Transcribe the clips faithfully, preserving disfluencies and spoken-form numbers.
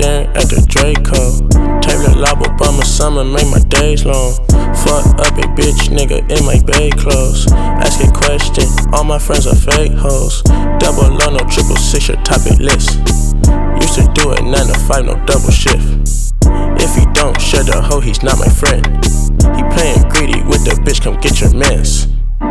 staring at the Draco. Taylor Lob Obama summer make my days long. Fuck up a bitch nigga in my bay clothes. Ask a question, all my friends are fake hoes. Double O, no triple six, your topic list. Used to do it nine to five, no double shift. If he don't share the hoe, he's not my friend. He playing greedy with the bitch, come get your mans.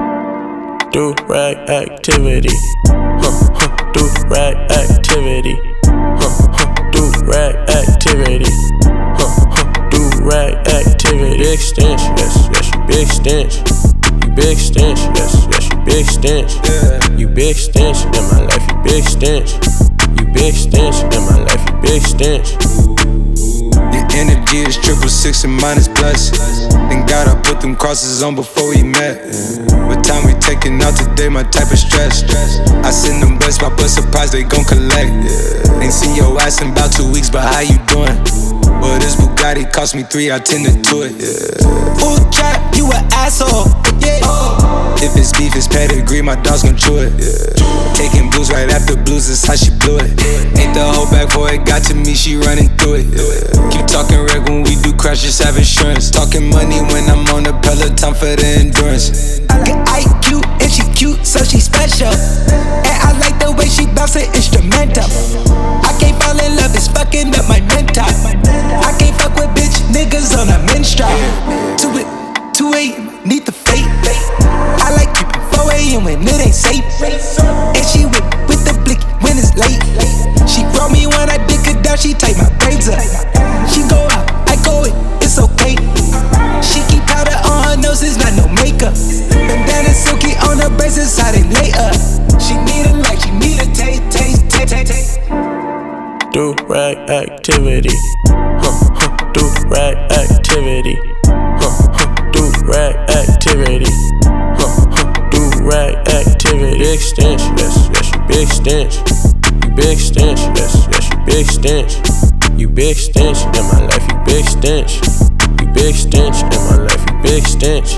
Do rag activity, huh, huh, do rag activity, huh, huh, do rag activity, huh, huh, do rag activity. Big stench, yes, yes, you big stench. You big stench, yes, yes, you big stench. You big stench in my life, you big stench. You big stench in my life, you big stench. Your energy is triple six and minus plus. Thank God I put them crosses on before we met. What time we taking out today, my type of stress. I send them boys, my bus surprise, they gon' collect. Ain't seen your ass in about two weeks, but how you doing? Well, this Bugatti cost me three, I tend to do it. Full trap, you an asshole. Yeah. If it's beef, it's pedigree, my dog's gon' chew it. Taking blues right after blues, that's how she blew it. Ain't the whole back before it got to me, she running through it. Keep talking reg when we do crash, just have insurance. Talking money when I'm on the Peloton for the endurance. I get I Q and she cute, so she special. And I like the way she bounce it instrumental. I can't fall in love, it's fucking up my mental. I can't fuck with bitch niggas on a menstrual. Two it, two eight, need the fate. I like keeping four a.m. when it ain't safe. And she whip with the blicky when it's late. She grow me when I dick her down, she tight my braids up. She go out, I go in, it's okay. She keep powder on her nose, it's not no makeup. Bandana silky on her braces, how they lay up. She need a light, she need a taste, taste, taste, taste, taste. Do rag activity, huh, huh, do rag activity, huh, huh, do rag activity, huh, huh, do rag activity. Big stench, yes, yes, you big stench. You big stench, yes, yes, you big stench. You big stench in my life, you big stench. You big stench in my life, you big stench.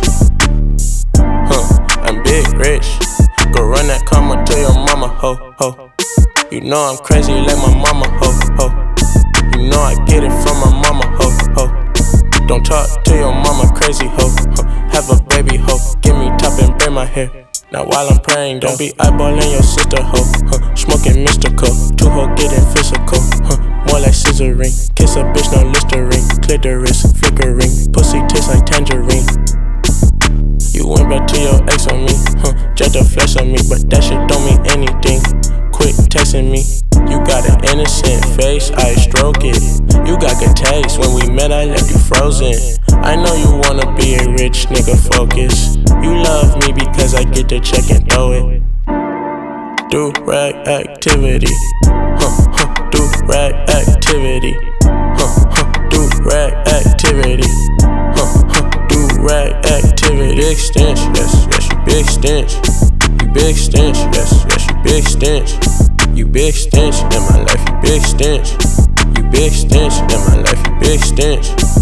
Huh, I'm big rich. Go run that karma to your mama, ho, ho. You know I'm crazy like my mama, ho, ho. You know I get it from my mama, ho, ho. Don't talk to your mama crazy, ho, ho. Have a baby, ho. Give me top and braid my hair. Now while I'm praying, don't be eyeballing your sister, ho, huh. Smoking mystical, two ho getting physical, huh. More like scissoring. Kiss a bitch, no Listerine. Clitoris, flickering. Pussy tastes like tangerine. You went back to your ex on me, huh. Jet the flesh on me, but that shit don't mean anything. Quit texting me. You got an innocent face, I stroke it. You got good taste, when we met I left you frozen. I know you wanna be a rich nigga, focus. You love me because I get the check and throw it. Do rag activity, huh, huh, do rag activity, huh, huh, do rag activity, huh, huh, do rag activity. Big stench, yes, yes, you big stench. You big stench, yes, yes, you big stench. You big stench in my life, you big stench. You big stench in my life, you big stench.